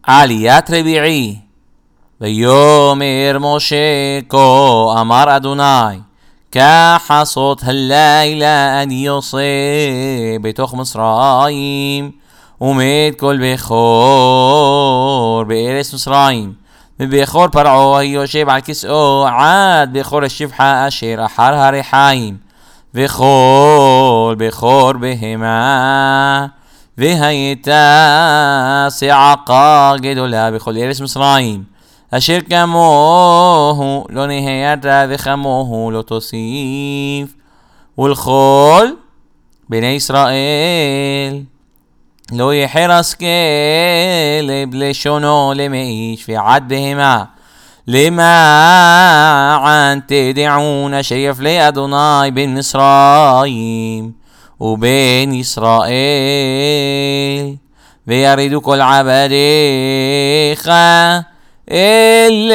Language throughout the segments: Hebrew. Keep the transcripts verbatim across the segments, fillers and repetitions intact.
עליית רביעי. ויאמר משה כה אמר אדוני, קח עשות הלילה אני יוצא בתוך מצרים, ומת כל בכור בארץ מצרים, ובכור פרעה היושב על כסאו עד בכור השפחה אשר אחר הרחיים, וכל בכור בהמה, והייתה צעקה גדולה בכל ארץ מצרים, אשר כמוהו לא נהיית וכמוהו לא תוסיף. ולכל בני ישראל לא יחרס כלב לשונו למאיש ועד בהמה, למען תדעון אשר יפלה אדוני בין מצרים ובין ישראל, וירדו כל עבדיך אלה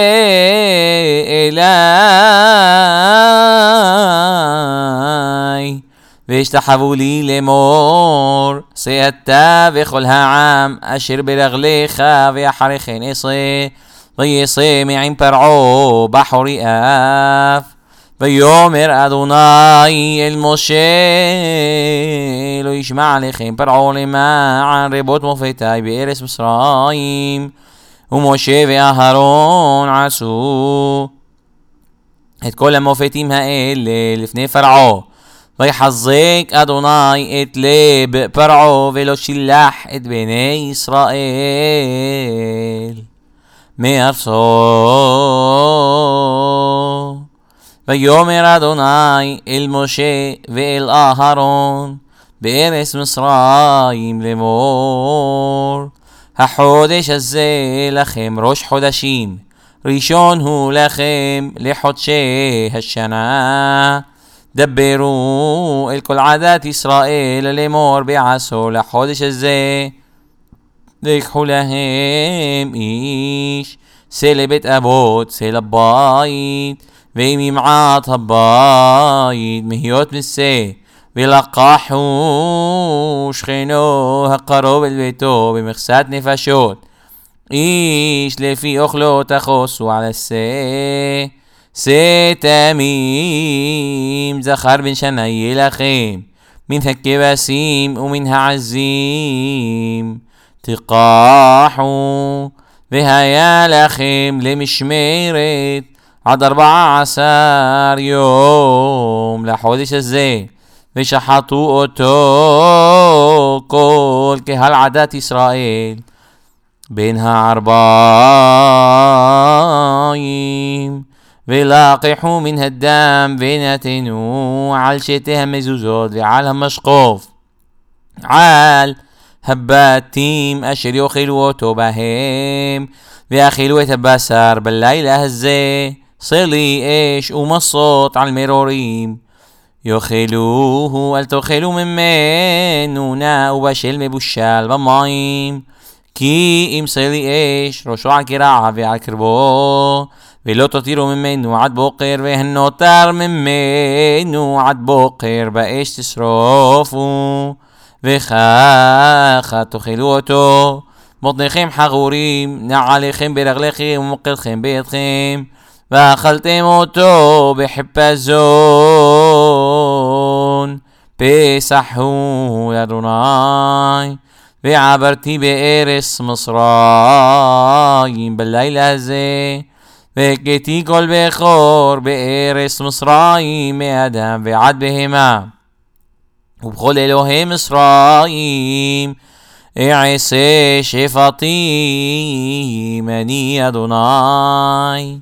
אלי, וישתחוו לי לאמור, שא אתה וכל העם אשר ברגליך, ואחרי כן אעשה ויעשה מעם פרעה בחורי אף. ויאמר אדוני אל משה, לא ישמע עליכם פרעה למען רבות מופתי בארץ מצרים. ומשה ואהרון עשו את כל המופתים האלה לפני פרעה, ויחזק אדוני את לב פרעה ולא שילח את בני ישראל מארצו. ויאמר אדוני אל משה ואל אהרון בארץ מצרים לאמור, החודש הזה לכם ראש חודשים, ראשון הוא לכם לחודשי השנה. דברו אל כל עדת ישראל לאמור בעשור לחודש הזה, ויקחו להם איש שא לבית אבות שא לבית, ואם ימעט הבית מהיות משא, ולקחו שכנו הקרוב אל ביתו במכסת נפשות, איש לפי אוכלו תחוסו על השא, שא תמים זכר בן שנה יהיה לכם, מן הכבשים ומן העזים תקחו, והיה לכם למשמרת עד ארבע עשר יום לחודש הזה, ושחטו אותו כל קהל עדת ישראל בין הערביים, ולקחו מן הדם ונתנו על שתי המזוזות ועל המשקוף על הבתים אשר יאכלו אותו בהם, ואכלו את הבשר בלילה הזה סלי אש ומסות על מרורים, יאכלוהו אל תאכלו ממנו נא ובשל מבושל במים, כי אם סלי אש ראשו על קרעיו ועל קרבו, ולא תותירו ממנו עד בוקר, והנותר ממנו עד בוקר באש תשרופו, וכך תאכלו אותו. בטניכם חגורים, נעליכם ברגליכם ומוקלכם בידכם, ואכלתם אותו בחיפזון. פסח הוא לאדוני. ועברתי בארץ מצרים בלילה הזה, והכיתי כל בכור בארץ מצרים מאדם ועד בהמה, ובכל אלוהי מצרים אעשה שפטים אני אדוני.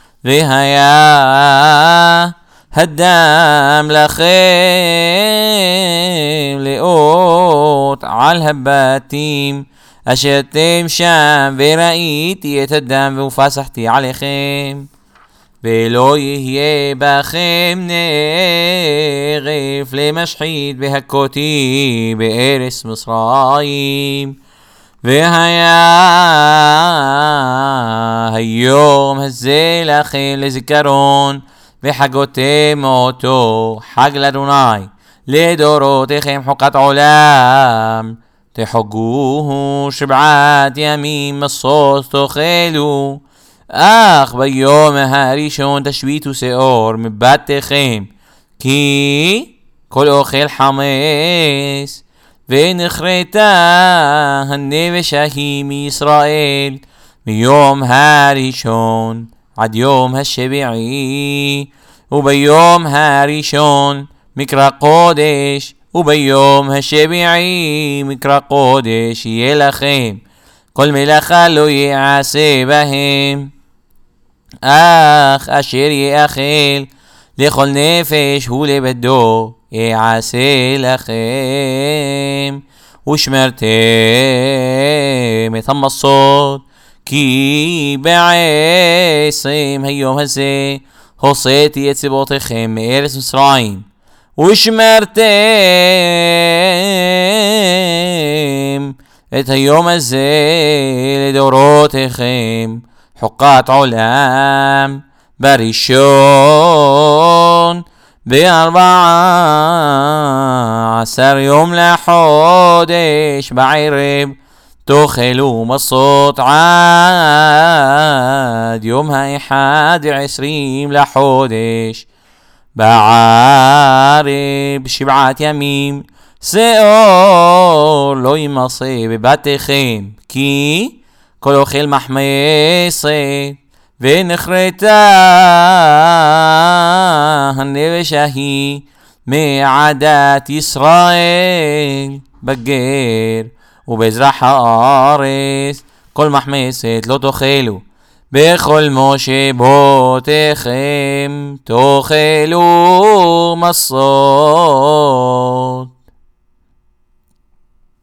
והיה הדם לכם לאות על הבתים אשר אתם שם, וראיתי את הדם ופסחתי עליכם, ולא יהיה בכם נרף למשחית בהכותי בארץ מצרים. והיה היום הזה לכם לזיכרון, וחגותם אותו חג לאדוני לדורותיכם חוקת עולם. תחגוהו שבעת ימים מסות תאכלו, אך ביום הראשון תשביתו שאור מבתיכם, כי כל אוכל חמץ. ונכרתה הנפש ההיא מישראל מיום הראשון עד יום השביעי, וביום הראשון מקרא קודש, וביום השביעי מקרא קודש יהיה לכם, כל מלאכה לא יעשה בהם, אך אשר יאכל לכל נפש ולבדו יעשה לכם. ושמרתם את המסות, כי בעשרים היום הזה הוצאתי את צבאותיכם מארץ מצרים, ושמרתם את היום הזה לדורותיכם חוקת עולם. בראשון בארבעה עשר יום לחודש בערב תאכלו מסות עד יום האחד עשרים לחודש. בערב שבעת ימים שאור לא ימסה בבתיכם, כי כל אוכל מחמצת. ונכרתה הנפש ההיא מעדת ישראל בגר ובאזרח הארץ, כל מחמצת לא תאכלו, בכל מושבותיכם תאכלו מסות.